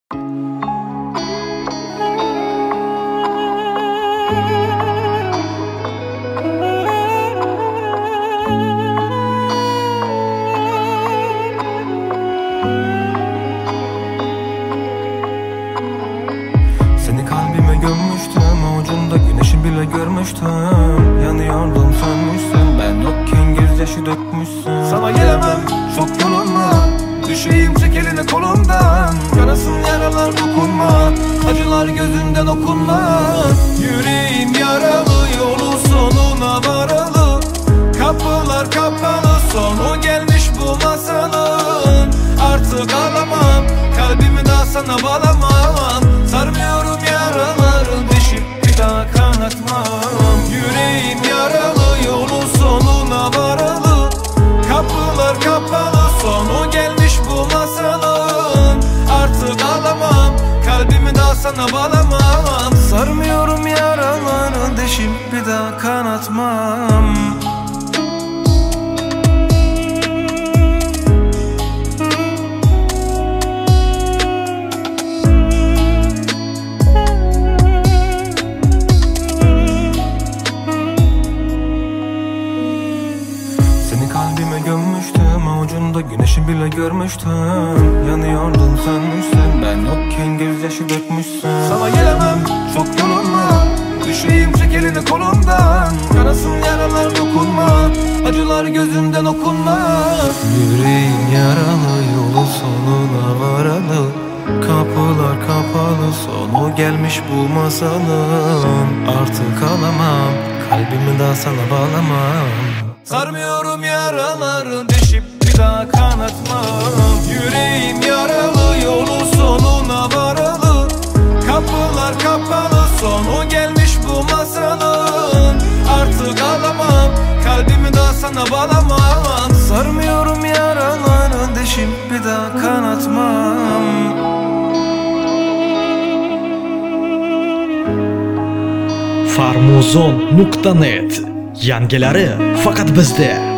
Seni kalbime gömmüştüm, avucunda güneşi bile görmüştüm. Yanıyordum sönmüşsün, ben yokken gözyaşı dökmüşsün. Sana gelemem, çok yolunma, düşeyim çek elini kolumdan. Kanasın yaralar dokunma, acılar gözünden okunmaz. Yüreğim yaralı, yolun sonuna varalı. Kapılar kapalı, sonu gelmiş bu masalın. Artık ağlamam, kalbimi daha sana bağlamam. Sarmıyorum yaraları, deşip bir daha kanatmam. Yüreğim yaralı, yolun sonuna varalı. Kapılar kapalı, sonu gelmiş bu masalın. Artık ağlamam, kalbimi daha sana bağlamam. Sarmıyorum yaraları, deşip bir daha kanatmam. Kalbime gömmüştüm, avucunda güneşi bile görmüştüm. Yanıyordun sönmüşsün, ben yokken gözyaşı dökmüşsün. Sana gelemem, çok yolunma, düşeyim çek elini kolumdan. Kanasın yaralar dokunma, acılar gözünden okunmaz. Yüreğim yaralı, yolun sonuna varalı. Kapılar kapalı, sonu gelmiş bu masalın. Artık alamam, kalbimi daha sana bağlamam. Sarmıyorum yaraları, deşip bir daha kanatmam. Yüreğim yaralı, yolun sonuna varalı. Kapılar kapalı, sonu gelmiş bu masalın. Artık ağlamam, kalbimi daha sana bağlamam. Sarmıyorum yaraları, deşip bir daha kanatmam. Farmuzon.net Yangilari faqat bizda.